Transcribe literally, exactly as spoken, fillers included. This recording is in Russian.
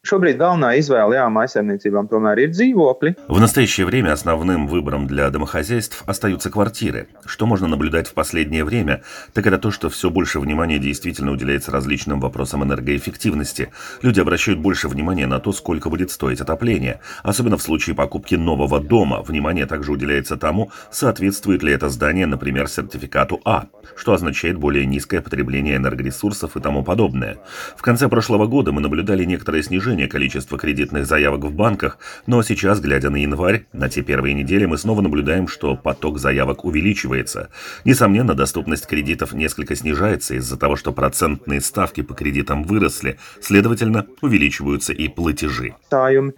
Šobrīd galvenā izvēle jā, mājsaimniecībām tomēr ir dzīvokļi. В настоящее время основным выбором для домохозяйств остаются квартиры. Что можно наблюдать в последнее время, так это то, что все больше внимания действительно уделяется различным вопросам энергоэффективности. Люди обращают больше внимания на то, сколько будет стоить отопление. Особенно в случае покупки нового дома. Внимание также уделяется тому, соответствует ли это здание, например, сертификату А, что означает более низкое потребление энергоресурсов и тому подобное. В конце прошлого года мы наблюдали некоторое снижение количества кредитных заявок в банках, но сейчас, глядя на январь, на те первые недели, мы снова наблюдаем, что поток заявок увеличивается. Несомненно, доступность кредитов несколько снижается из-за того, что процентные ставки по кредитам выросли, следовательно, увеличиваются и платежи.